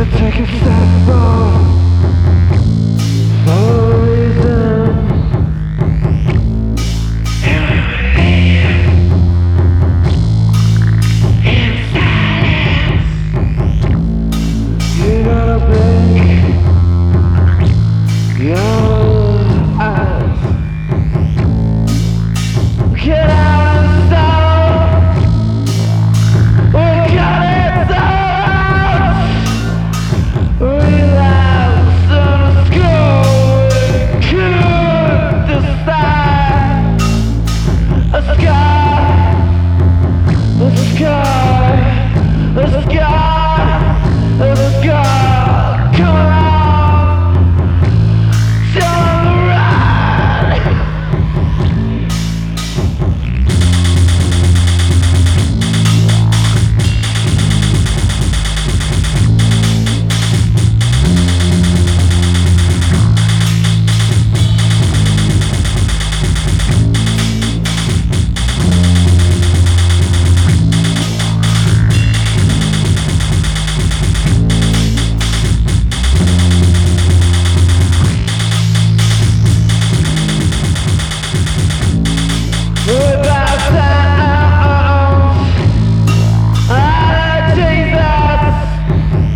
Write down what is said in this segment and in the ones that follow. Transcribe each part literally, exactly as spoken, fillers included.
to take a step forward for a reason. And we're here in silence. You gotta blink your eyes. Get out of the soul. We got it out. Relapse on the skull. Could decide a sky, a sky, a sky, a sky. Come on, tell the ride.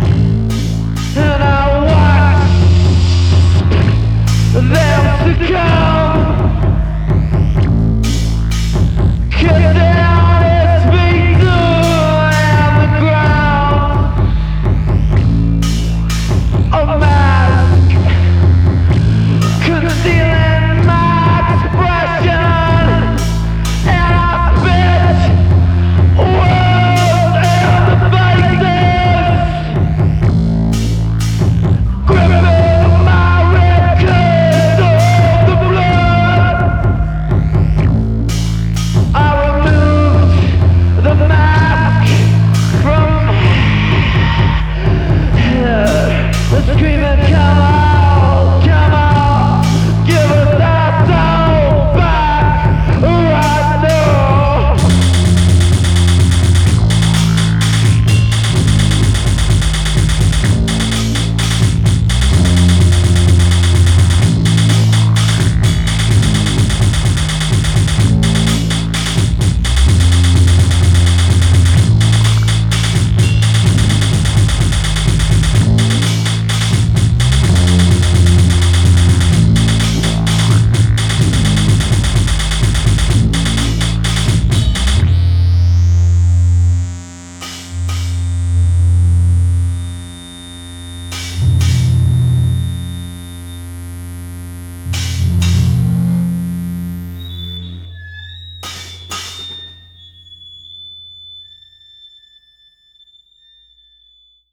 Them to come.